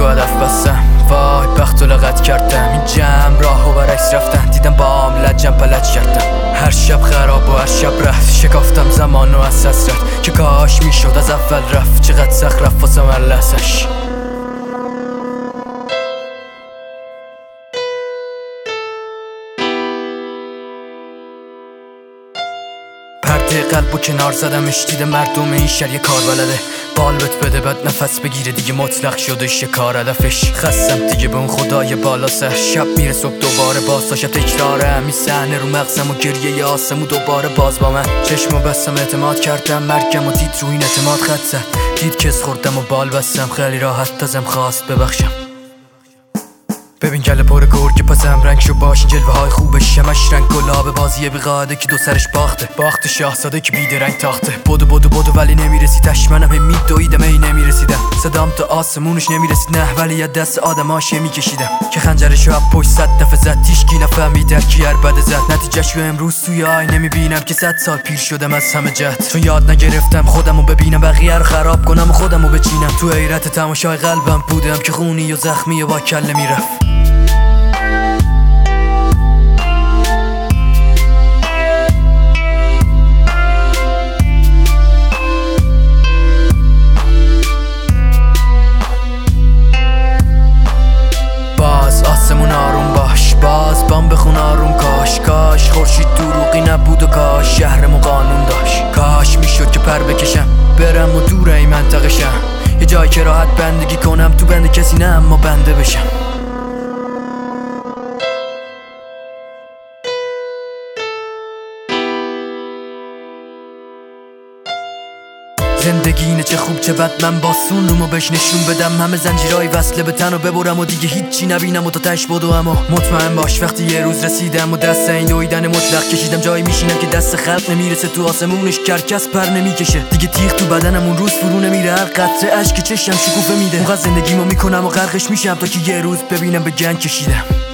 رو هدف بستم، وای بخت و لغت کردم. این جمع راه و برعکس رفتن، دیدم با هم لجم پلج کردم. هر شب خراب و هر شب رفت، شکافتم زمان و از حسرت که کاش میشد از اول رفت. چقدر سخت رفت واسه من لحظش. پرده قلب و کنار زدمش، دیده مردم این شهر یه کار بلده. بالبت بده بعد نفس بگیره، دیگه مطلق شدش یه کار هدفش. خستم دیگه به اون خدای بالا سر، شب میره صبح دوباره باز تا شب تکراره. همین صحنه رو مغزم و گریه آسمو دوباره باز با من. چشمو بستم اعتماد کردم، مرگم و دید رو این اعتماد خط زد. دید کس خوردم و بال بستم، خیلی راحت ازم خواست ببخشم. ببین گله پر گرگه پسم رنگ شو باشین، جلوه های خوبش همش رنگ گلابه. بازی بیقاعده که دو سرش باخته، باخت شاهزاده که بیده رنگ تاخته. بدو ولی نمیرسیدش، منم هی میدویدم هی نمیرسیدم. صدام تا آسمونش نمیرسید نه، ولی از دست آدماش میکشیدم که خنجرشو از پشت 100 دفعه زد. هیچکی نفهمید در کی عربده زد. نتیجهشو امروز توی آینه میبینم که 100 سال پیر شدم از همه جهت. چون یاد نگرفتم خودمو ببینم، بقیه رو خراب کنم و خودمو بچینم. تو حیرت تماشای قلبم بودم که خونی و زخمی و با کله میرفت. آسمون آروم باش، باز بام بخون آروم. کاش خورشید دروغی نبود و کاش شهرمو قانون داشت. کاش میشد که پر بکشم برم و دور این منطقه شم، یه جایی که راحت بندگی کنم، تو بند کسی نه اما بنده بشم. زندگی اینه چه خوب چه بد، من باسون رومو بهش نشون بدم. همه زنجیرهای وصله به تن و ببرم و دیگه هیچی نبینم و تا تش بدو. اما مطمئن باش وقتی یه روز رسیدم و دست این دویدن مطلق کشیدم، جایی میشینم که دست خلق نمیرسه تو آسمونش، کرکس پر نمیکشه. دیگه تیغ تو بدنم اون روز فرو نمیره، هر قطره اشک چشم شکوفه میده. اونقدر زندگیمو میکنم و غرقش میشم تا که یه روز ببینم به جنگ کشیدم.